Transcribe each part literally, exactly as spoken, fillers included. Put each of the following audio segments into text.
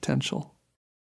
potential.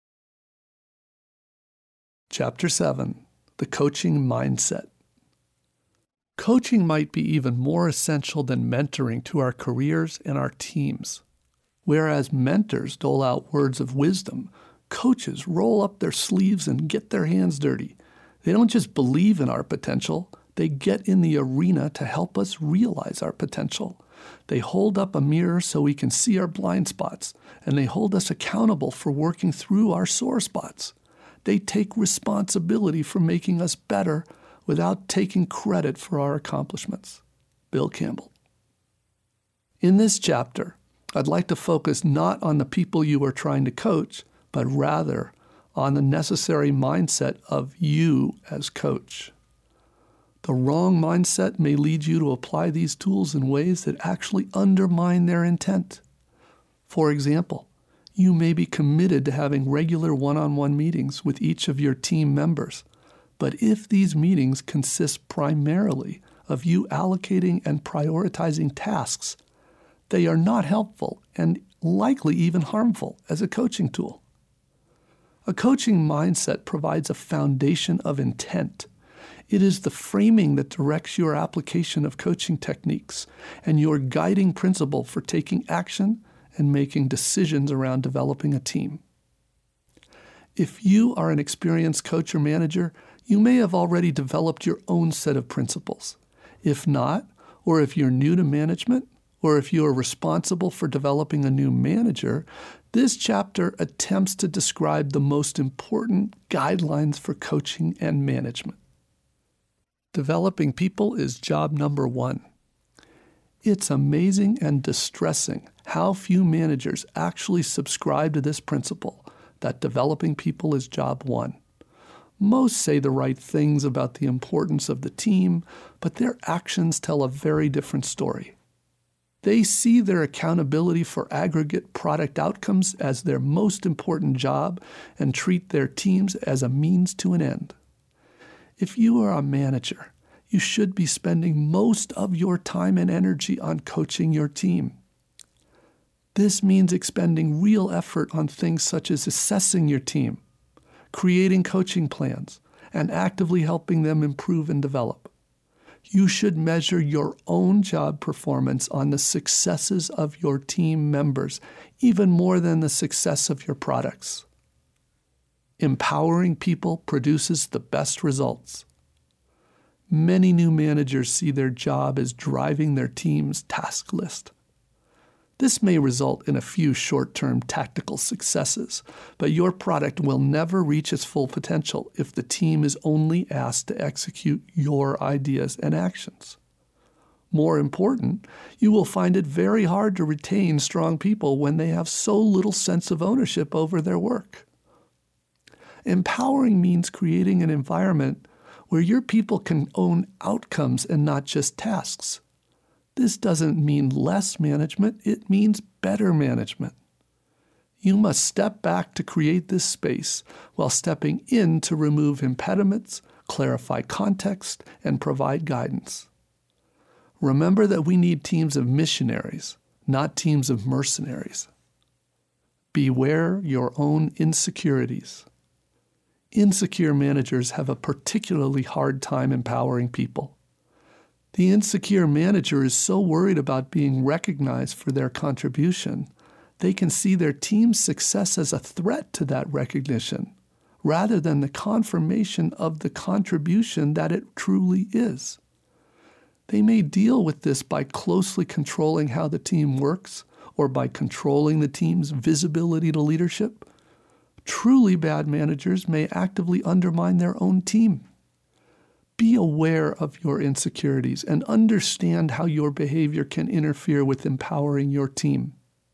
Chapter seven, The Coaching Mindset. Coaching might be even more essential than mentoring to our careers and our teams. Whereas mentors dole out words of wisdom, coaches roll up their sleeves and get their hands dirty. They don't just believe in our potential, they get in the arena to help us realize our potential. They hold up a mirror so we can see our blind spots, and they hold us accountable for working through our sore spots. They take responsibility for making us better without taking credit for our accomplishments. Bill Campbell. In this chapter, I'd like to focus not on the people you are trying to coach, but rather on the necessary mindset of you as coach. The wrong mindset may lead you to apply these tools in ways that actually undermine their intent. For example, you may be committed to having regular one-on-one meetings with each of your team members, but if these meetings consist primarily of you allocating and prioritizing tasks, they are not helpful and likely even harmful as a coaching tool. A coaching mindset provides a foundation of intent. It is the framing that directs your application of coaching techniques and your guiding principle for taking action and making decisions around developing a team. If you are an experienced coach or manager, you may have already developed your own set of principles. If not, or if you're new to management, or if you are responsible for developing a new manager, this chapter attempts to describe the most important guidelines for coaching and management. Developing people is job number one. It's amazing and distressing how few managers actually subscribe to this principle, that developing people is job one. Most say the right things about the importance of the team, but their actions tell a very different story. They see their accountability for aggregate product outcomes as their most important job and treat their teams as a means to an end. If you are a manager, you should be spending most of your time and energy on coaching your team. This means expending real effort on things such as assessing your team, creating coaching plans, and actively helping them improve and develop. You should measure your own job performance on the successes of your team members, even more than the success of your products. Empowering people produces the best results. Many new managers see their job as driving their team's task list. This may result in a few short-term tactical successes, but your product will never reach its full potential if the team is only asked to execute your ideas and actions. More important, you will find it very hard to retain strong people when they have so little sense of ownership over their work. Empowering means creating an environment where your people can own outcomes and not just tasks. This doesn't mean less management, it means better management. You must step back to create this space while stepping in to remove impediments, clarify context, and provide guidance. Remember that we need teams of missionaries, not teams of mercenaries. Beware your own insecurities. Insecure managers have a particularly hard time empowering people. The insecure manager is so worried about being recognized for their contribution, they can see their team's success as a threat to that recognition, rather than the confirmation of the contribution that it truly is. They may deal with this by closely controlling how the team works, or by controlling the team's visibility to leadership. Truly bad managers may actively undermine their own team. Be aware of your insecurities and understand how your behavior can interfere with empowering your team.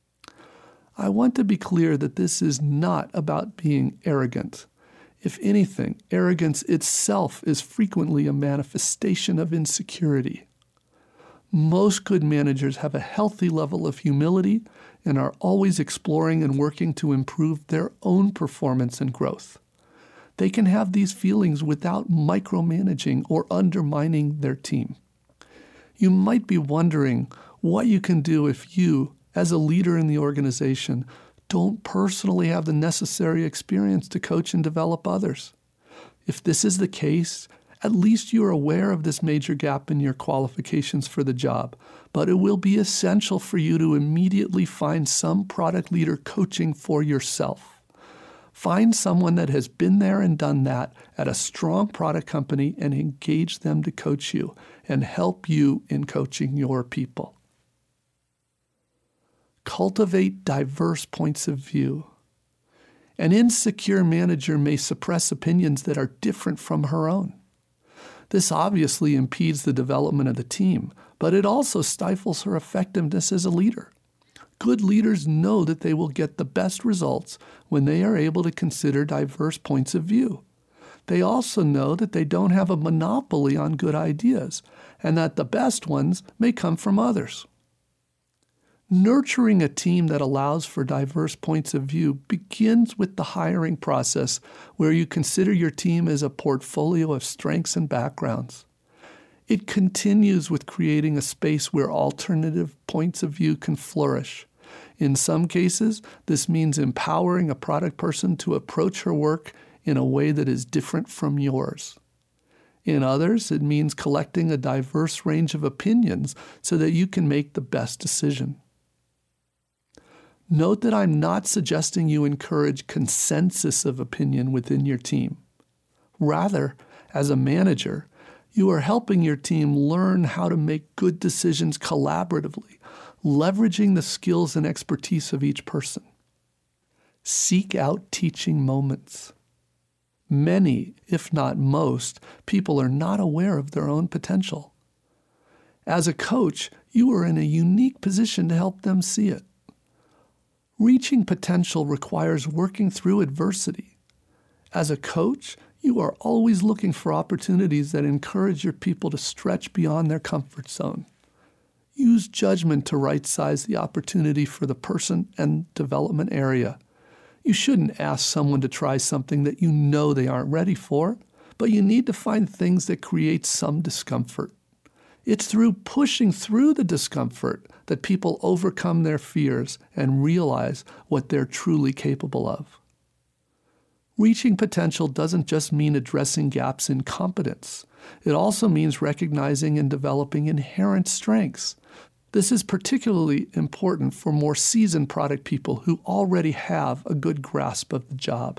I want to be clear that this is not about being arrogant. If anything, arrogance itself is frequently a manifestation of insecurity. Most good managers have a healthy level of humility and are always exploring and working to improve their own performance and growth. They can have these feelings without micromanaging or undermining their team. You might be wondering what you can do if you, as a leader in the organization, don't personally have the necessary experience to coach and develop others. If this is the case, at least you are aware of this major gap in your qualifications for the job, but it will be essential for you to immediately find some product leader coaching for yourself. Find someone that has been there and done that at a strong product company and engage them to coach you and help you in coaching your people. Cultivate diverse points of view. An insecure manager may suppress opinions that are different from her own. This obviously impedes the development of the team, but it also stifles her effectiveness as a leader. Good leaders know that they will get the best results when they are able to consider diverse points of view. They also know that they don't have a monopoly on good ideas, and that the best ones may come from others. Nurturing a team that allows for diverse points of view begins with the hiring process, where you consider your team as a portfolio of strengths and backgrounds. It continues with creating a space where alternative points of view can flourish. In some cases, this means empowering a product person to approach her work in a way that is different from yours. In others, it means collecting a diverse range of opinions so that you can make the best decision. Note that I'm not suggesting you encourage consensus of opinion within your team. Rather, as a manager, you are helping your team learn how to make good decisions collaboratively, leveraging the skills and expertise of each person. Seek out teaching moments. Many, if not most, people are not aware of their own potential. As a coach, you are in a unique position to help them see it. Reaching potential requires working through adversity. As a coach, you are always looking for opportunities that encourage your people to stretch beyond their comfort zone. Use judgment to right-size the opportunity for the person and development area. You shouldn't ask someone to try something that you know they aren't ready for, but you need to find things that create some discomfort. It's through pushing through the discomfort that people overcome their fears and realize what they're truly capable of. Reaching potential doesn't just mean addressing gaps in competence. It also means recognizing and developing inherent strengths. This is particularly important for more seasoned product people who already have a good grasp of the job.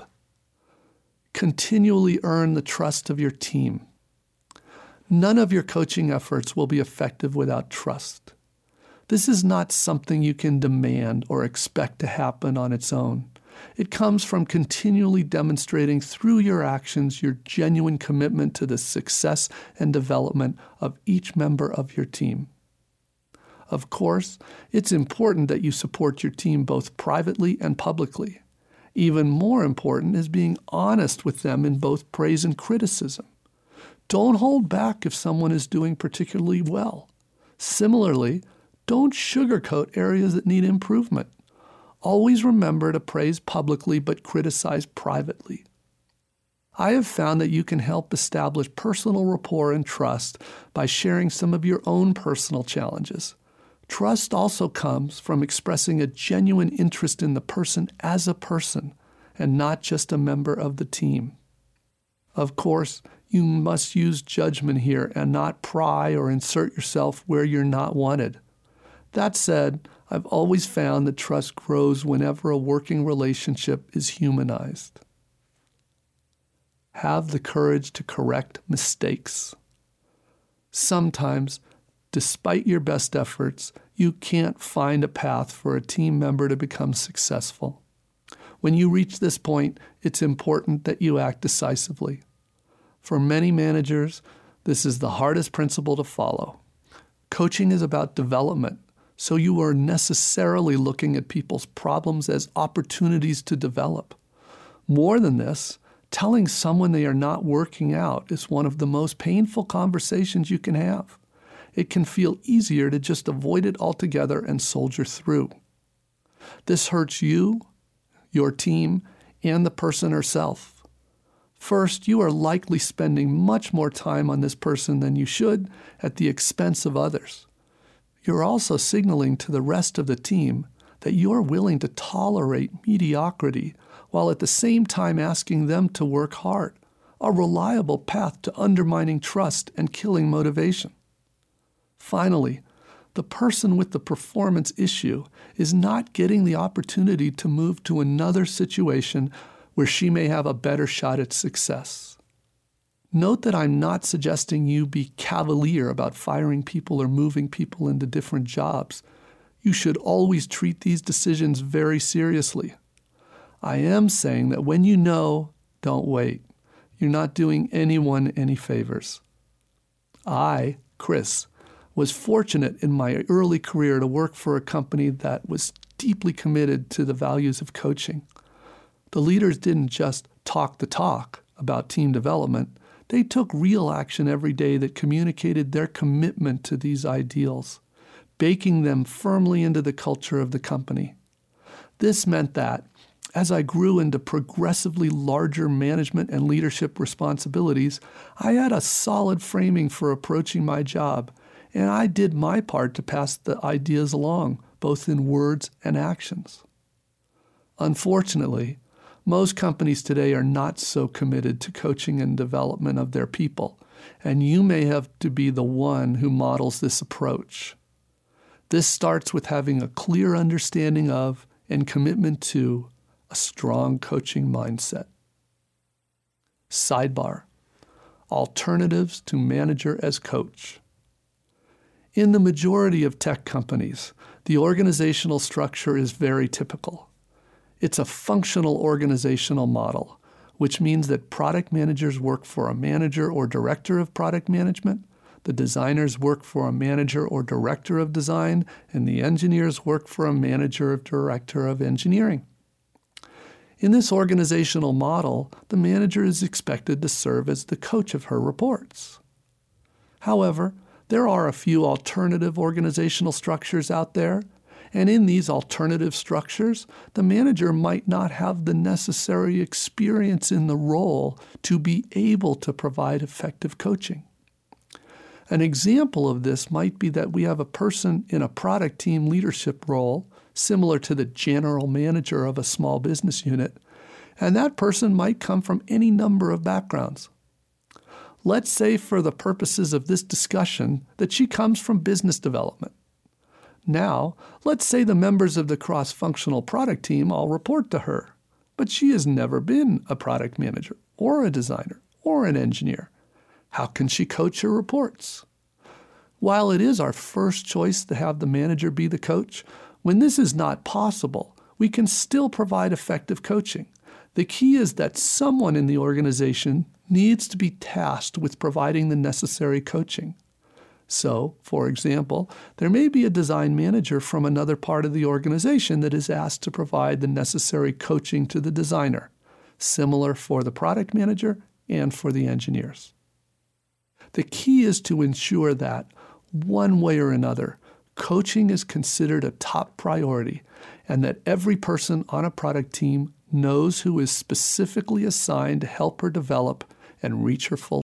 Continually earn the trust of your team. None of your coaching efforts will be effective without trust. This is not something you can demand or expect to happen on its own. It comes from continually demonstrating through your actions your genuine commitment to the success and development of each member of your team. Of course, it's important that you support your team both privately and publicly. Even more important is being honest with them in both praise and criticism. Don't hold back if someone is doing particularly well. Similarly, don't sugarcoat areas that need improvement. Always remember to praise publicly but criticize privately. I have found that you can help establish personal rapport and trust by sharing some of your own personal challenges. Trust also comes from expressing a genuine interest in the person as a person and not just a member of the team. Of course, you must use judgment here and not pry or insert yourself where you're not wanted. That said, I've always found that trust grows whenever a working relationship is humanized. Have the courage to correct mistakes. Sometimes, despite your best efforts, you can't find a path for a team member to become successful. When you reach this point, it's important that you act decisively. For many managers, this is the hardest principle to follow. Coaching is about development, so you are necessarily looking at people's problems as opportunities to develop. More than this, telling someone they are not working out is one of the most painful conversations you can have. It can feel easier to just avoid it altogether and soldier through. This hurts you, your team, and the person herself. First, you are likely spending much more time on this person than you should at the expense of others. You're also signaling to the rest of the team that you're willing to tolerate mediocrity while at the same time asking them to work hard, a reliable path to undermining trust and killing motivation. Finally, the person with the performance issue is not getting the opportunity to move to another situation where she may have a better shot at success. Note that I'm not suggesting you be cavalier about firing people or moving people into different jobs. You should always treat these decisions very seriously. I am saying that when you know, don't wait. You're not doing anyone any favors. I, Chris, was fortunate in my early career to work for a company that was deeply committed to the values of coaching. The leaders didn't just talk the talk about team development. They took real action every day that communicated their commitment to these ideals, baking them firmly into the culture of the company. This meant that, as I grew into progressively larger management and leadership responsibilities, I had a solid framing for approaching my job, and I did my part to pass the ideas along, both in words and actions. Unfortunately, most companies today are not so committed to coaching and development of their people, and you may have to be the one who models this approach. This starts with having a clear understanding of and commitment to a strong coaching mindset. Sidebar: alternatives to manager as coach. In the majority of tech companies, the organizational structure is very typical. It's a functional organizational model, which means that product managers work for a manager or director of product management, the designers work for a manager or director of design, and the engineers work for a manager or director of engineering. In this organizational model, the manager is expected to serve as the coach of her reports. However, there are a few alternative organizational structures out there, and in these alternative structures, the manager might not have the necessary experience in the role to be able to provide effective coaching. An example of this might be that we have a person in a product team leadership role, similar to the general manager of a small business unit, and that person might come from any number of backgrounds. Let's say, for the purposes of this discussion, that she comes from business development. Now, let's say the members of the cross-functional product team all report to her, but she has never been a product manager or a designer or an engineer. How can she coach her reports? While it is our first choice to have the manager be the coach, when this is not possible, we can still provide effective coaching. The key is that someone in the organization needs to be tasked with providing the necessary coaching. So, for example, there may be a design manager from another part of the organization that is asked to provide the necessary coaching to the designer, similar for the product manager and for the engineers. The key is to ensure that, one way or another, coaching is considered a top priority, and that every person on a product team knows who is specifically assigned to help her develop and reach her full